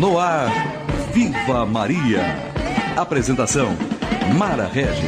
No ar, Viva Maria. Apresentação, Mara Regis.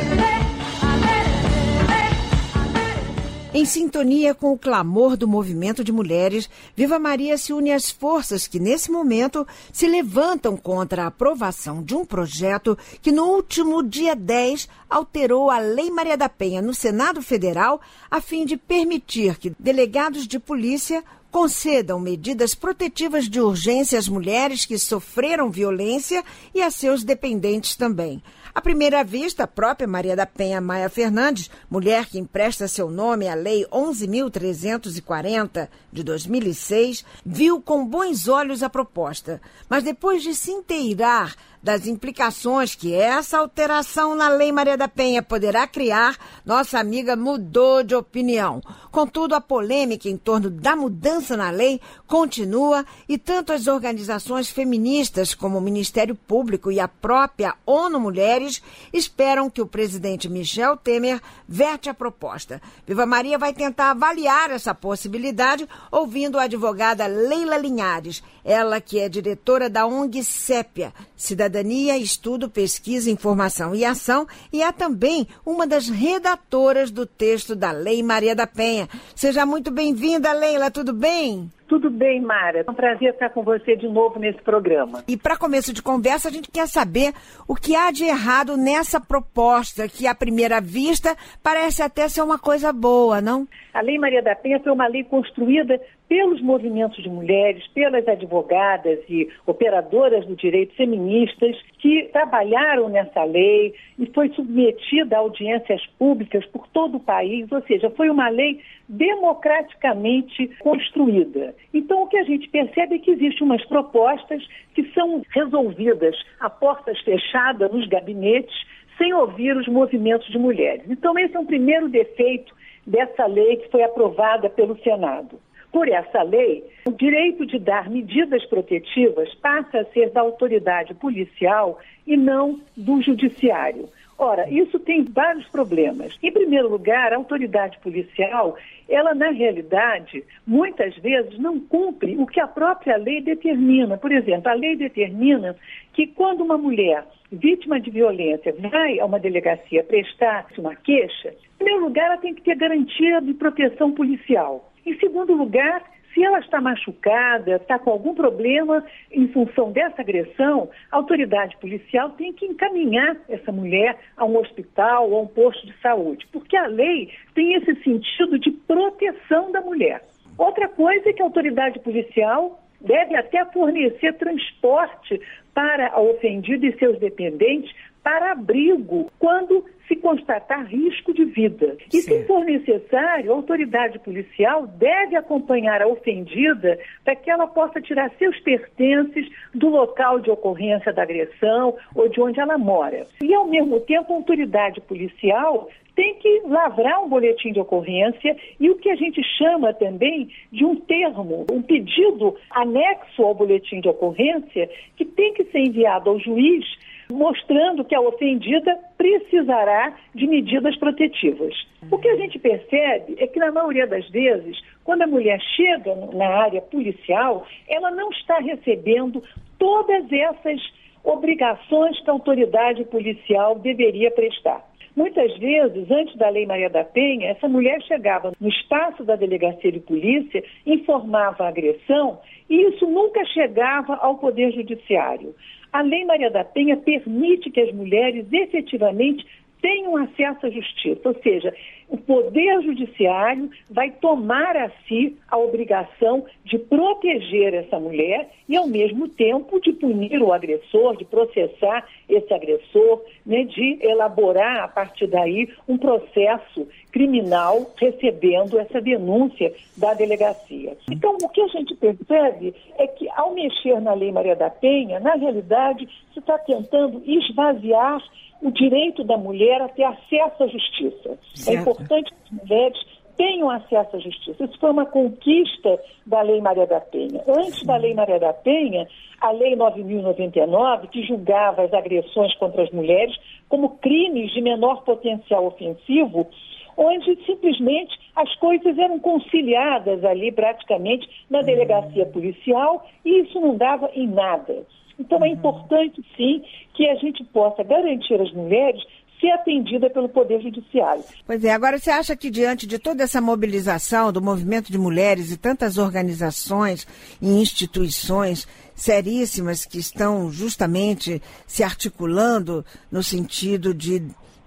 Em sintonia com o clamor do movimento de mulheres, Viva Maria se une às forças que, nesse momento, se levantam contra a aprovação de um projeto que, no último dia 10, alterou a Lei Maria da Penha no Senado Federal a fim de permitir que delegados de polícia concedam medidas protetivas de urgência às mulheres que sofreram violência e a seus dependentes também. À primeira vista, a própria Maria da Penha Maia Fernandes, mulher que empresta seu nome à Lei 11.340 de 2006, viu com bons olhos a proposta. Mas depois de se inteirar das implicações que essa alteração na Lei Maria da Penha poderá criar, nossa amiga mudou de opinião. Contudo, a polêmica em torno da mudança na lei continua e tanto as organizações feministas como o Ministério Público e a própria ONU Mulheres esperam que o presidente Michel Temer vete a proposta. Viva Maria vai tentar avaliar essa possibilidade ouvindo a advogada Leila Linhares, ela que é diretora da ONG Sépia, Cidadania, Estudo, Pesquisa, Informação e Ação, e é também uma das redatoras do texto da Lei Maria da Penha. Seja muito bem-vinda, Leila, tudo bem? Tudo bem, Mara. É um prazer estar com você de novo nesse programa. E para começo de conversa, a gente quer saber o que há de errado nessa proposta, que à primeira vista parece até ser uma coisa boa, não? A Lei Maria da Penha foi uma lei construída pelos movimentos de mulheres, pelas advogadas e operadoras do direito feministas que trabalharam nessa lei e foi submetida a audiências públicas por todo o país, ou seja, foi uma lei democraticamente construída. Então, o que a gente percebe é que existem umas propostas que são resolvidas a portas fechadas nos gabinetes, sem ouvir os movimentos de mulheres. Então, esse é um primeiro defeito dessa lei que foi aprovada pelo Senado. Por essa lei, o direito de dar medidas protetivas passa a ser da autoridade policial e não do judiciário. Ora, isso tem vários problemas. Em primeiro lugar, a autoridade policial, ela na realidade, muitas vezes não cumpre o que a própria lei determina. Por exemplo, a lei determina que quando uma mulher vítima de violência vai a uma delegacia prestar uma queixa, em primeiro lugar, ela tem que ter garantia de proteção policial. Em segundo lugar, se ela está machucada, está com algum problema em função dessa agressão, a autoridade policial tem que encaminhar essa mulher a um hospital ou a um posto de saúde, porque a lei tem esse sentido de proteção da mulher. Outra coisa é que a autoridade policial deve até fornecer transporte para a ofendida e seus dependentes para abrigo quando se constatar risco de vida. E se for necessário, a autoridade policial deve acompanhar a ofendida para que ela possa tirar seus pertences do local de ocorrência da agressão ou de onde ela mora. E, ao mesmo tempo, a autoridade policial tem que lavrar um boletim de ocorrência e o que a gente chama também de um termo, um pedido anexo ao boletim de ocorrência que tem que ser enviado ao juiz mostrando que a ofendida precisará de medidas protetivas. O que a gente percebe é que, na maioria das vezes, quando a mulher chega na área policial, ela não está recebendo todas essas obrigações que a autoridade policial deveria prestar. Muitas vezes, antes da Lei Maria da Penha, essa mulher chegava no espaço da delegacia de polícia, informava a agressão e isso nunca chegava ao Poder Judiciário. A Lei Maria da Penha permite que as mulheres efetivamente tenham acesso à justiça, ou seja, o Poder Judiciário vai tomar a si a obrigação de proteger essa mulher e, ao mesmo tempo, de punir o agressor, de processar esse agressor, né, de elaborar, a partir daí, um processo criminal recebendo essa denúncia da delegacia. Então, o que a gente percebe é que, ao mexer na Lei Maria da Penha, na realidade, se está tentando esvaziar o direito da mulher a ter acesso à justiça. Certo. É importante que as mulheres tenham acesso à justiça. Isso foi uma conquista da Lei Maria da Penha. Antes da Lei Maria da Penha, a Lei 9.099, que julgava as agressões contra as mulheres como crimes de menor potencial ofensivo, onde simplesmente as coisas eram conciliadas ali praticamente na delegacia policial e isso não dava em nada. Então é importante, sim, que a gente possa garantir às mulheres ser atendida pelo Poder Judiciário. Pois é, agora você acha que diante de toda essa mobilização do movimento de mulheres e tantas organizações e instituições seríssimas que estão justamente se articulando no sentido de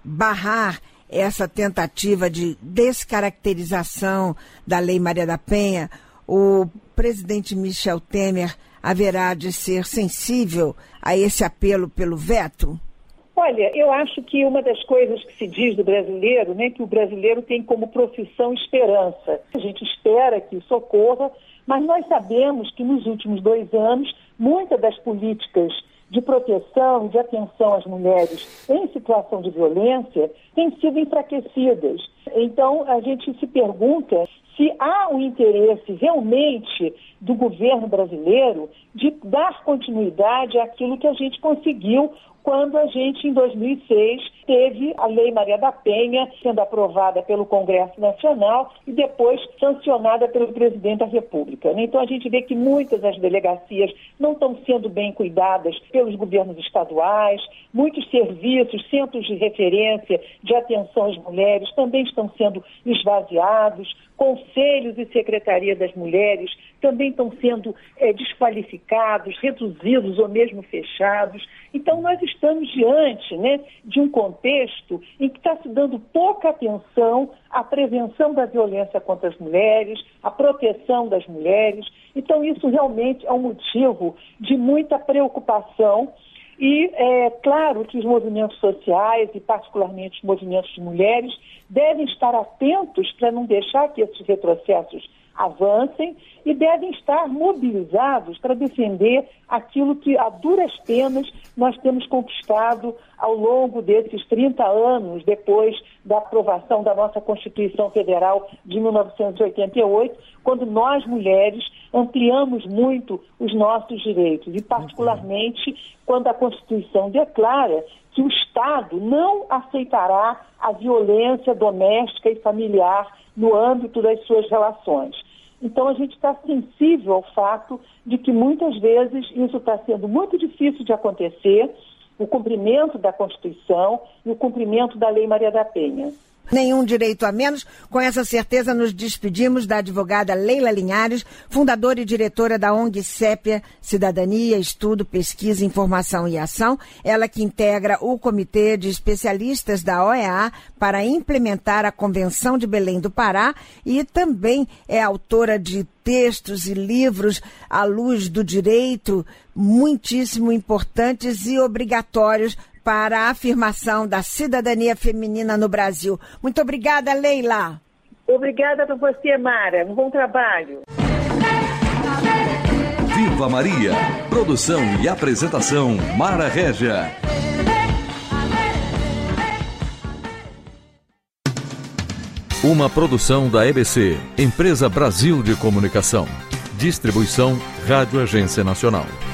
barrar essa tentativa de descaracterização da Lei Maria da Penha, o presidente Michel Temer haverá de ser sensível a esse apelo pelo veto? Olha, eu acho que uma das coisas que se diz do brasileiro, né, que o brasileiro tem como profissão esperança. A gente espera que isso ocorra, mas nós sabemos que nos últimos 2 anos, muitas das políticas de proteção e de atenção às mulheres em situação de violência têm sido enfraquecidas. Então, a gente se pergunta se há um interesse realmente do governo brasileiro de dar continuidade àquilo que a gente conseguiu quando a gente, em 2006, teve a Lei Maria da Penha sendo aprovada pelo Congresso Nacional e depois sancionada pelo presidente da República. Então, a gente vê que muitas das delegacias não estão sendo bem cuidadas pelos governos estaduais, muitos serviços, centros de referência de atenção às mulheres também estão sendo esvaziados, conselhos e secretaria das mulheres também estão sendo desqualificados, reduzidos ou mesmo fechados. Então, nós estamos diante, né, de um contexto em que está se dando pouca atenção à prevenção da violência contra as mulheres, à proteção das mulheres. Então, isso realmente é um motivo de muita preocupação. E é claro que os movimentos sociais, e particularmente os movimentos de mulheres, devem estar atentos para não deixar que esses retrocessos avancem e devem estar mobilizados para defender aquilo que, a duras penas, nós temos conquistado ao longo desses 30 anos, depois da aprovação da nossa Constituição Federal de 1988, quando nós, mulheres, ampliamos muito os nossos direitos, e particularmente quando a Constituição declara que o Estado não aceitará a violência doméstica e familiar no âmbito das suas relações. Então, a gente está sensível ao fato de que, muitas vezes, isso está sendo muito difícil de acontecer, o cumprimento da Constituição e o cumprimento da Lei Maria da Penha. Nenhum direito a menos. Com essa certeza, nos despedimos da advogada Leila Linhares, fundadora e diretora da ONG Sépia, Cidadania, Estudo, Pesquisa, Informação e Ação. Ela que integra o Comitê de Especialistas da OEA para implementar a Convenção de Belém do Pará e também é autora de textos e livros à luz do direito muitíssimo importantes e obrigatórios para a afirmação da cidadania feminina no Brasil. Muito obrigada, Leila. Obrigada por você, Mara. Um bom trabalho. Viva Maria. Produção e apresentação, Mara Régia. Uma produção da EBC, Empresa Brasil de Comunicação. Distribuição Rádio Agência Nacional.